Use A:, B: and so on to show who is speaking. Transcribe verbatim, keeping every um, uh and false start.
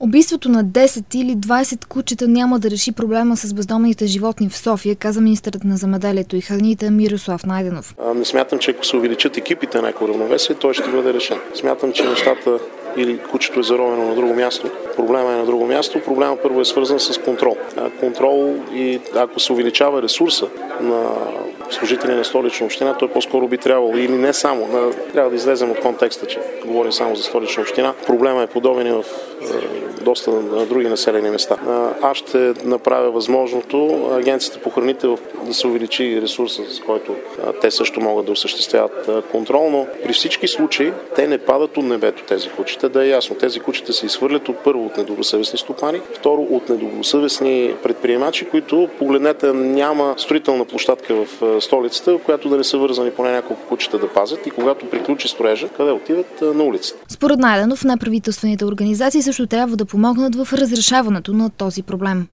A: Убийството на десет или двайсет кучета няма да реши проблема с бездомните животни в София, каза министърът на земеделието и храните Мирослав Найденов.
B: Не смятам, че ако се увеличат екипите на екоравновесие, той ще бъде решен. Смятам, че нещата или кучето е заровено на друго място. Проблема е на друго място. Проблема първо е свързан с контрол. Контрол и ако се увеличава ресурса на служители на Столична община, той по-скоро би трябвало, или не само, на, трябва да излезем от контекста, че говорим само за Столична община. Проблема е подобен и в е, доста на други населени места. Аз ще направя възможното агенцията по храните да се увеличи ресурса, с който те също могат да осъществяват контрол, но при всички случаи те не падат от небето тези кучета. Да е ясно, тези кучета се изхвърлят от първо от недобросъвестни стопани, второ от недобросъвестни предприемачи, които, погледнете, няма строителна площадка в столицата, в която да не са вързани поне няколко кучета да пазят и когато приключи строежа, къде отиват? На улицата.
A: Според Найденов, неправителствените организации също трябва да помогнат в разрешаването на този проблем.